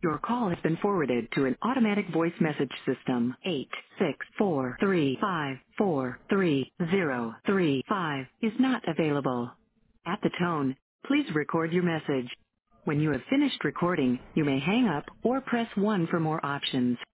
Your call has been forwarded to an automatic voice message system. 86435433035 is not available. At the tone, please record your message. When you have finished recording, you may hang up or press 1 for more options.